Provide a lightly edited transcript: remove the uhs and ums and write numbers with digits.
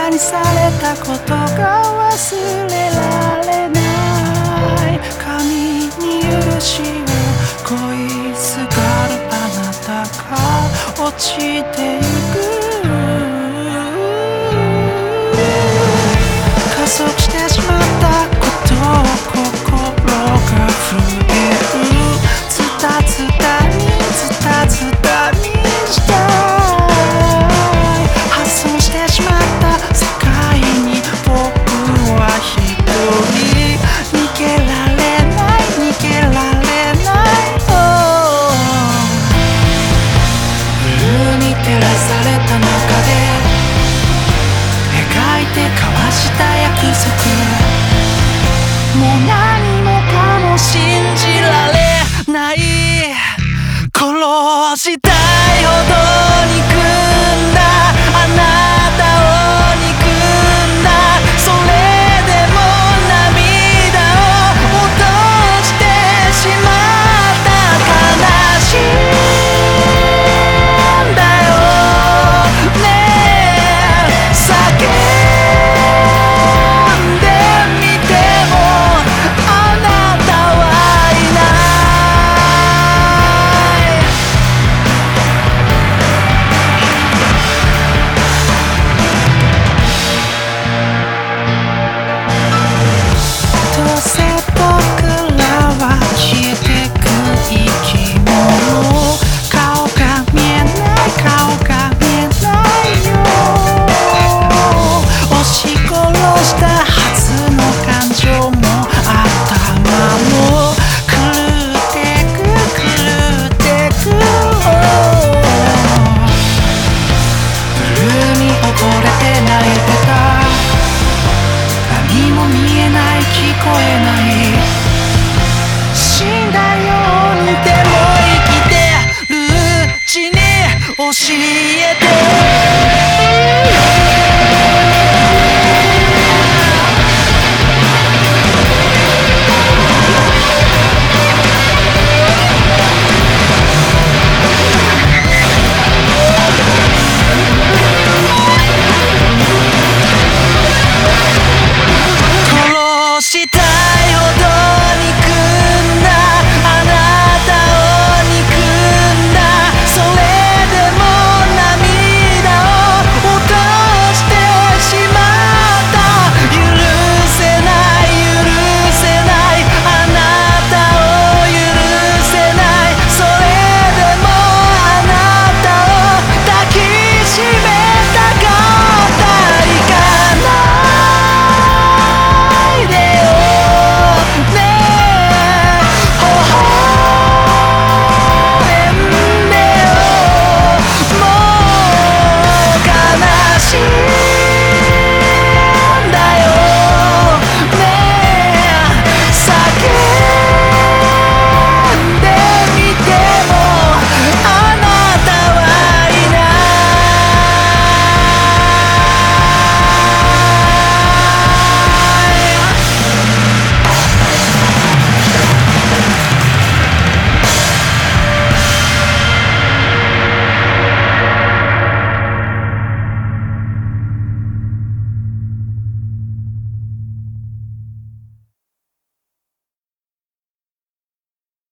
バにされたことが忘れられない。神に許しを恋すがるあなたが落ちてゆく。加速してしまったことを心が震える。ズタズタにズタズタにしたい。発想してしまった世界に僕は一人逃げられない逃げられない。ブルーに照らされた中で描いて交わした約束、もう何もかも信じられない。殺したいほど憎んだあなたを憎んだ。それでも涙を落としてしまった。悲しいんだよねえ。叫んでみてもあなたはいない。どうせ僕らは消えてく生き物。顔が見えない顔が見えないよ。押し殺したはずの感情も頭も狂ってく狂ってく。ブルーに溺れて泣いてた。何も見えない聞こえない。死んだようにでも生きてるうちに教えて